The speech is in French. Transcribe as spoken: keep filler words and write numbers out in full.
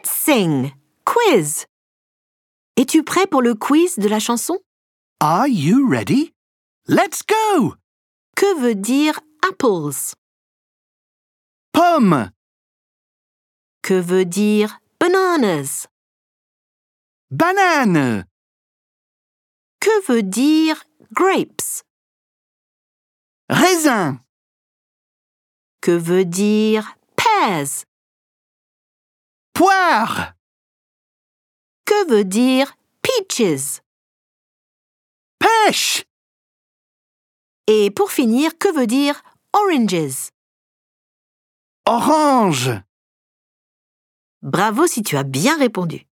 Let's sing. Quiz. Es-tu prêt pour le quiz de la chanson? Are you ready? Let's go! Que veut dire apples? Pomme, Que veut dire bananas? banane, Que veut dire grapes? raisin, Que veut dire pears? poire, Que veut dire peaches? pêche, Et pour finir, que veut dire oranges? orange. Bravo si tu as bien répondu.